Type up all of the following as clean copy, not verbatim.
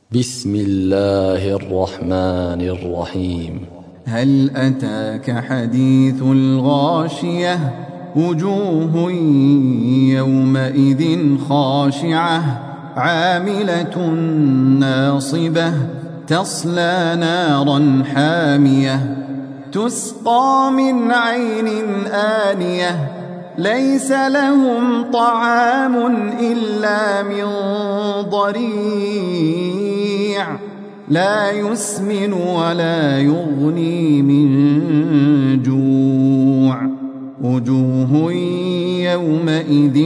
بسم الله الرحمن الرحيم. هل أتاك حديث الغاشية وجوه يومئذ خاشعة عاملة ناصبة تصلى نارا حامية تسقى من عين آنية ليس لهم طعام إلا من ضريع لا يسمن ولا يغني من جوع وجوه يومئذ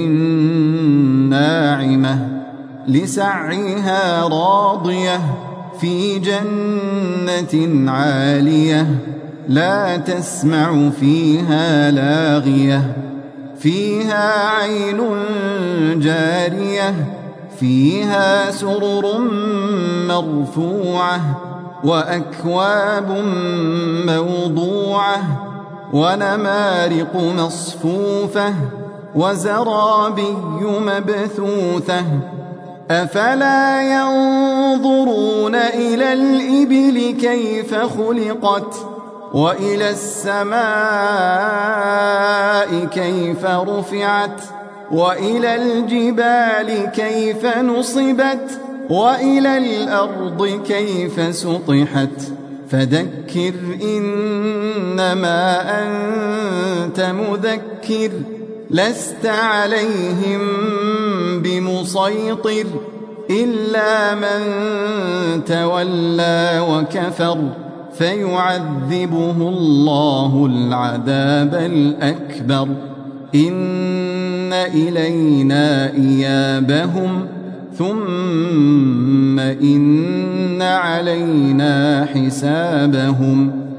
ناعمة لسعيها راضية في جنة عالية لا تسمع فيها لاغية فيها عين جارية فيها سرر مرفوعة وأكواب موضوعة ونمارق مصفوفة وزرابي مبثوثة أفلا ينظرون إلى الإبل كيف خلقت وإلى السماء كيف رفعت وإلى الجبال كيف نصبت وإلى الأرض كيف سطحت فذكر إنما أنت مذكر لست عليهم بمسيطر إلا من تولى وكفر فيعذبه الله العذاب الأكبر إن إلينا إيابهم ثم إن علينا حسابهم